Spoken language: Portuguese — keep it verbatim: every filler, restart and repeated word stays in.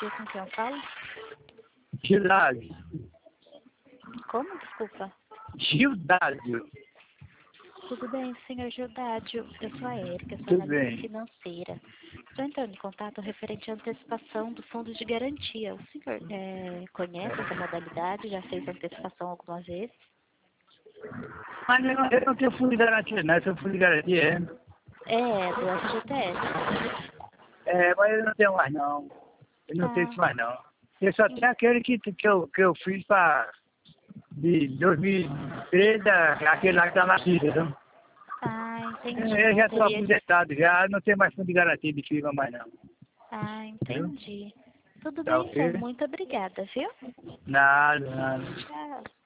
dia, com quem eu falo? Gildário. Como? Desculpa. Gildário. Tudo bem, senhor Gildádio. Eu sou a Érica, sou Tudo analista bem. financeira. Estou entrando em contato referente à antecipação do fundo de garantia. O senhor é, conhece essa modalidade? Já fez antecipação alguma vez? Mas eu não, eu não tenho fundo de garantia, não. Eu tenho fundo de garantia, é. É, do F G T S. É, mas eu não tenho mais, não. Eu não tenho Ah, isso mais, não. Eu só tenho aquele que, que, eu, que eu fiz para de dois mil e treze, aquele lá que tá na fila, viu? ah, entendi. Eu já Não estou teria... aposentado, já não tenho mais fundo de garantia de firma mais, não. Ah, Viu? entendi. Tudo Tá bem, então. ok? Muito obrigada, viu? Nada, nada. Tchau.